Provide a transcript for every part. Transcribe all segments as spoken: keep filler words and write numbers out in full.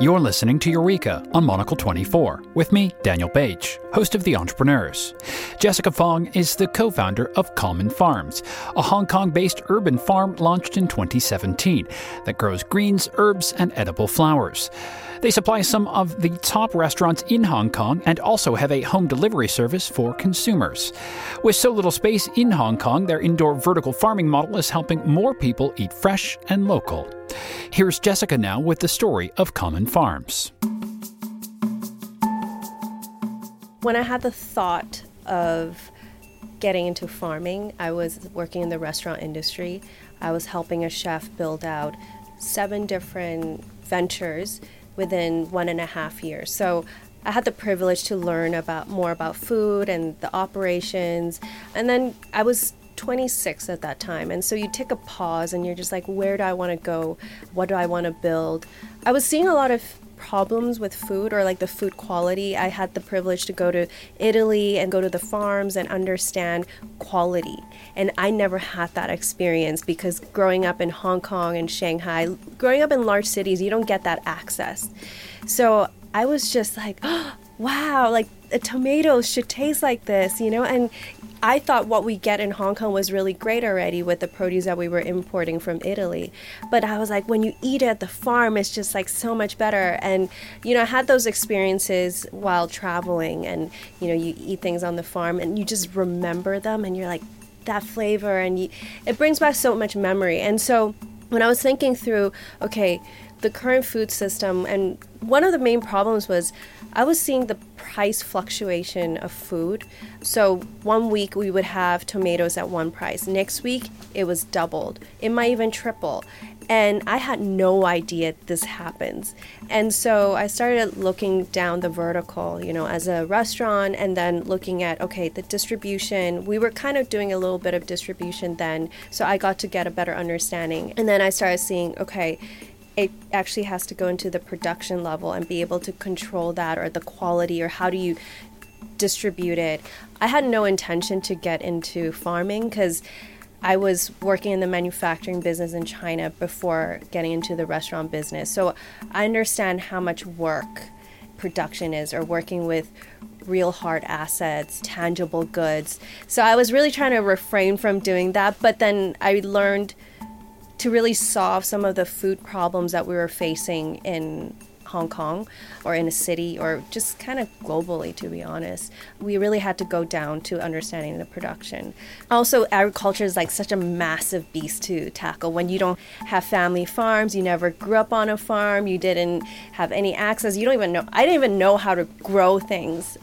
You're listening to Eureka on Monocle twenty-four with me, Daniel Bage, host of The Entrepreneurs. Jessica Fong is the co-founder of Common Farms, a Hong Kong-based urban farm launched in twenty seventeen that grows greens, herbs, and edible flowers. They supply some of the top restaurants in Hong Kong and also have a home delivery service for consumers. With so little space in Hong Kong, their indoor vertical farming model is helping more people eat fresh and local. Here's Jessica now with the story of Common Farms. When I had the thought of getting into farming, I was working in the restaurant industry. I was helping a chef build out seven different ventures within one and a half years. So I had the privilege to learn about more about food and the operations. And then I was twenty-six at that time. And so you take a pause and you're just like, where do I want to go? What do I want to build? I was seeing a lot of problems with food or like the food quality. I had the privilege to go to Italy and go to the farms and understand quality. And I never had that experience because growing up in Hong Kong and Shanghai, growing up in large cities, you don't get that access. So I was just like, oh, wow, like a tomato should taste like this, you know? And I thought what we get in Hong Kong was really great already with the produce that we were importing from Italy. But I was like, when you eat it at the farm, it's just like so much better. And, you know, I had those experiences while traveling and, you know, you eat things on the farm and you just remember them and you're like, that flavor, and you, it brings back so much memory. And so when I was thinking through, okay, the current food system, and one of the main problems was I was seeing the price fluctuation of food. So one week we would have tomatoes at one price. Next week it was doubled. It might even triple. And I had no idea this happens. And so I started looking down the vertical, you know, as a restaurant, and then looking at, okay, the distribution. We were kind of doing a little bit of distribution then. So I got to get a better understanding. And then I started seeing, okay, it actually has to go into the production level and be able to control that, or the quality, or how do you distribute it. I had no intention to get into farming because I was working in the manufacturing business in China before getting into the restaurant business. So I understand how much work production is, or working with real hard assets, tangible goods. So I was really trying to refrain from doing that. But then I learned to really solve some of the food problems that we were facing in Hong Kong or in a city, or just kind of globally, to be honest. We really had to go down to understanding the production. Also, agriculture is like such a massive beast to tackle. When you don't have family farms, you never grew up on a farm, you didn't have any access, you don't even know, I didn't even know how to grow things.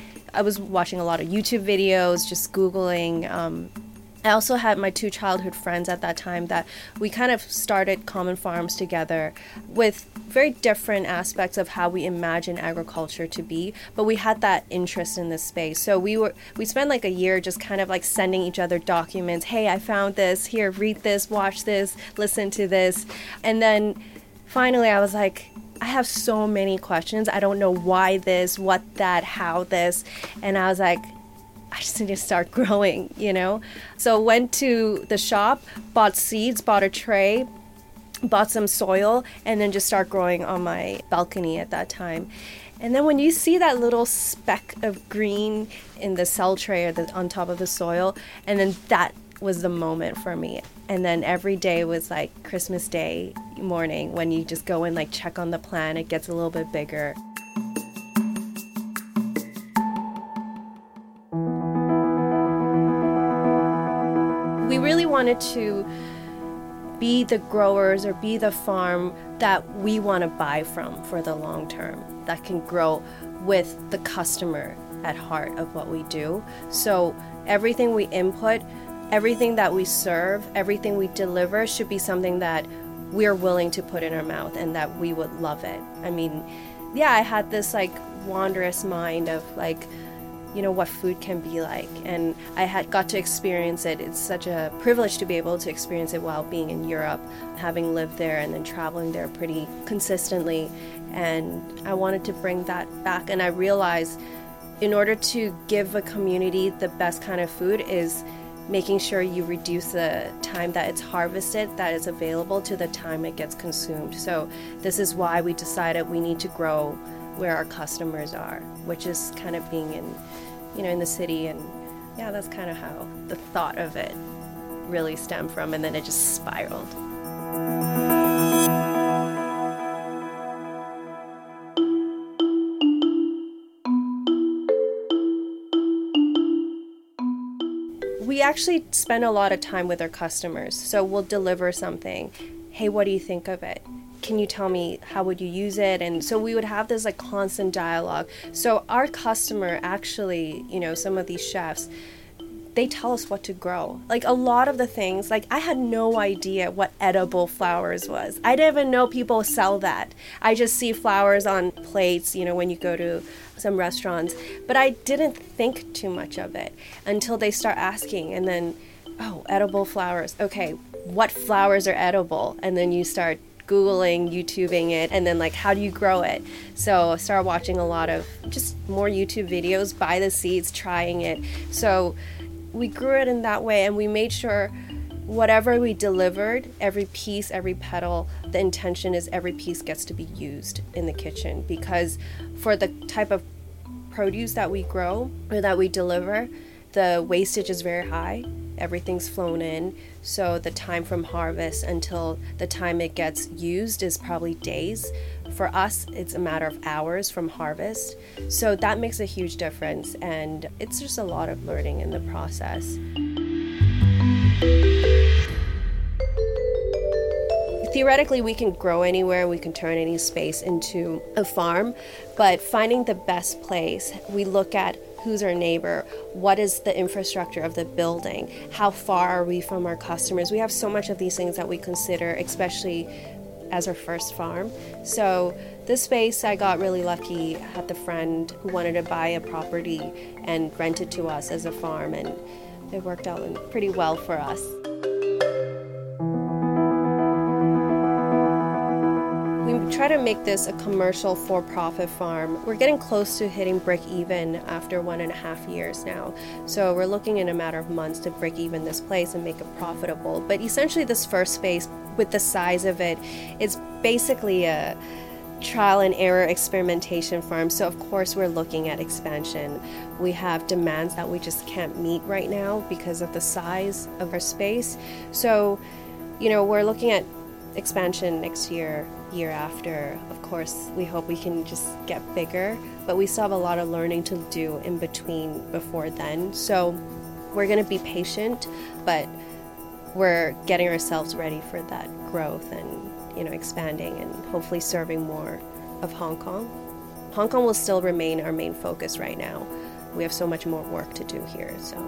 I was watching a lot of YouTube videos, just Googling. Um, I also had my two childhood friends at that time that we kind of started Common Farms together with very different aspects of how we imagine agriculture to be, but we had that interest in this space. So we were we spent like a year just kind of like sending each other documents. Hey, I found this. Here, read this, watch this, listen to this. And then finally I was like, I have so many questions. I don't know why this, what that, how this. And I was like, I just need to start growing, you know? So went to the shop, bought seeds, bought a tray, bought some soil, and then just start growing on my balcony at that time. And then when you see that little speck of green in the cell tray or the, on top of the soil, and then that was the moment for me. And then every day was like Christmas Day morning when you just go and like check on the plant, it gets a little bit bigger. We really wanted to be the growers or be the farm that we want to buy from for the long term, that can grow with the customer at heart of what we do. So everything we input, everything that we serve, everything we deliver should be something that we're willing to put in our mouth and that we would love it. I mean, yeah, I had this like wondrous mind of like, you know, what food can be like. And I had got to experience it. It's such a privilege to be able to experience it while being in Europe, having lived there and then traveling there pretty consistently. And I wanted to bring that back. And I realized in order to give a community the best kind of food is making sure you reduce the time that it's harvested, that it's available, to the time it gets consumed. So this is why we decided we need to grow where our customers are, which is kind of being in, you know, in the city. And yeah, that's kind of how the thought of it really stemmed from, and then it just spiraled. We actually spend a lot of time with our customers. So we'll deliver something. Hey, what do you think of it? Can you tell me how would you use it? And so we would have this like constant dialogue. So our customer actually, you know, some of these chefs, they tell us what to grow. Like a lot of the things, like I had no idea what edible flowers was. I didn't even know people sell that. I just see flowers on plates, you know, when you go to some restaurants. But I didn't think too much of it until they start asking. And then, oh, edible flowers. Okay, what flowers are edible? And then you start Googling, YouTubing it, and then like, how do you grow it? So I started watching a lot of just more YouTube videos, buy the seeds, trying it. So we grew it in that way, and we made sure whatever we delivered, every piece, every petal, the intention is every piece gets to be used in the kitchen, because for the type of produce that we grow or that we deliver, the wastage is very high. Everything's flown in, so the time from harvest until the time it gets used is probably days. For us, it's a matter of hours from harvest. So that makes a huge difference, and it's just a lot of learning in the process. Theoretically, we can grow anywhere, we can turn any space into a farm, but finding the best place, we look at who's our neighbor, what is the infrastructure of the building, how far are we from our customers. We have so much of these things that we consider, especially as our first farm. So this space, I got really lucky. I had the friend who wanted to buy a property and rent it to us as a farm, and it worked out pretty well for us. We try to make this a commercial for-profit farm. We're getting close to hitting break even after one and a half years now. So we're looking in a matter of months to break even this place and make it profitable. But essentially this first space, with the size of it, it's basically a trial and error experimentation farm. So of course we're looking at expansion. We have demands that we just can't meet right now because of the size of our space. So, you know, we're looking at expansion next year, year after. Of course, we hope we can just get bigger, but we still have a lot of learning to do in between before then. So we're going to be patient, but we're getting ourselves ready for that growth and, you know, expanding and hopefully serving more of Hong Kong. Hong Kong will still remain our main focus right now. We have so much more work to do here, so.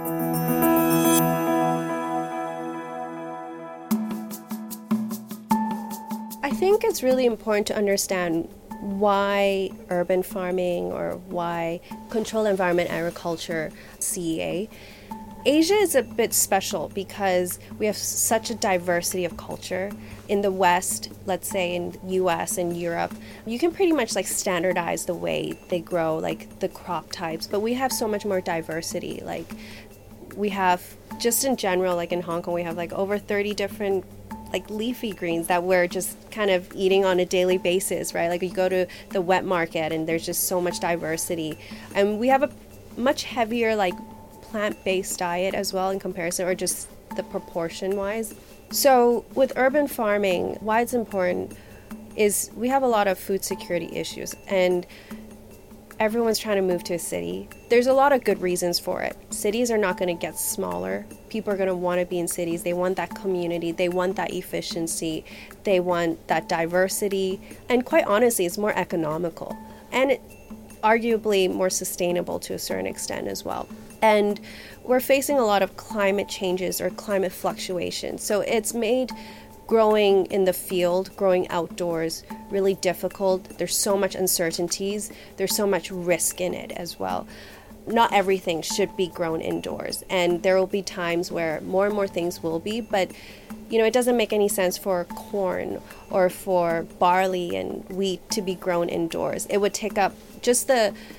I think it's really important to understand why urban farming or why controlled environment agriculture, C E A. Asia is a bit special because we have such a diversity of culture. In the West, let's say in the U S and Europe, you can pretty much like standardize the way they grow, like the crop types, but we have so much more diversity. Like we have, just in general, like in Hong Kong, we have like over thirty different like leafy greens that we're just kind of eating on a daily basis, right? Like you go to the wet market and there's just so much diversity. And we have a much heavier like plant-based diet as well in comparison, or just the proportion-wise. So with urban farming, why it's important is we have a lot of food security issues, and everyone's trying to move to a city. There's a lot of good reasons for it. Cities are not going to get smaller. People are going to want to be in cities. They want that community. They want that efficiency. They want that diversity. And quite honestly, it's more economical and it, arguably more sustainable to a certain extent as well. And we're facing a lot of climate changes or climate fluctuations. So it's made growing in the field, growing outdoors, really difficult. There's so much uncertainties. There's so much risk in it as well. Not everything should be grown indoors, and there will be times where more and more things will be, but you know, it doesn't make any sense for corn or for barley and wheat to be grown indoors. It would take up just the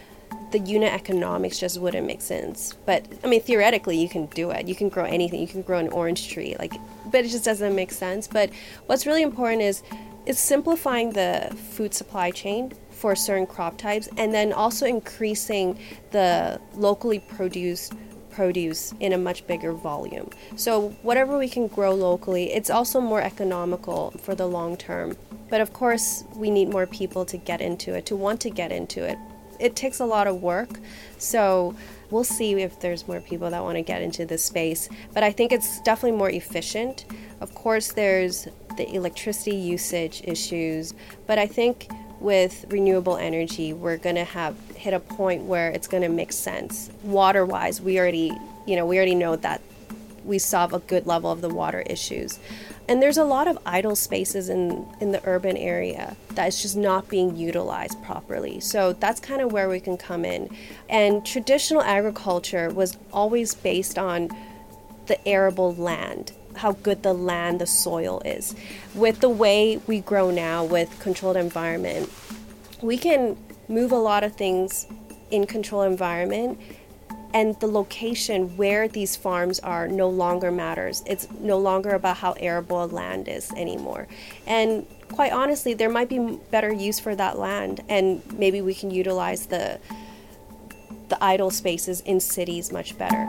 the unit economics just wouldn't make sense. But I mean, theoretically, you can do it. You can grow anything. You can grow an orange tree, like, but it just doesn't make sense. But what's really important is is simplifying the food supply chain for certain crop types, and then also increasing the locally produced produce in a much bigger volume. So whatever we can grow locally, it's also more economical for the long term. But of course, we need more people to get into it, to want to get into it. It takes a lot of work, so we'll see if there's more people that want to get into this space. But I think it's definitely more efficient. Of course, there's the electricity usage issues, but I think with renewable energy, we're going to have hit a point where it's going to make sense. Water-wise, we already, you know, we already know that we solve a good level of the water issues. And there's a lot of idle spaces in, in the urban area that is just not being utilized properly. So that's kind of where we can come in. And traditional agriculture was always based on the arable land, how good the land, the soil is. With the way we grow now with controlled environment, we can move a lot of things in controlled environment, and the location where these farms are no longer matters. It's no longer about how arable land is anymore. And quite honestly, there might be better use for that land, and maybe we can utilize the the idle spaces in cities much better.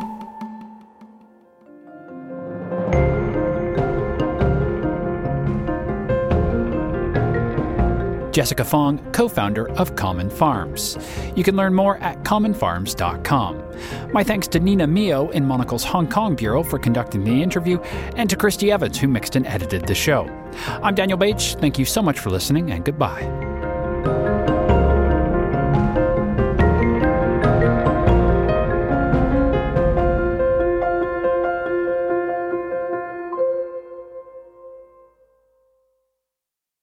Jessica Fong, co-founder of Common Farms. You can learn more at common farms dot com. My thanks to Nina Mio in Monocle's Hong Kong Bureau for conducting the interview, and to Christy Evans, who mixed and edited the show. I'm Daniel Baich. Thank you so much for listening, and goodbye.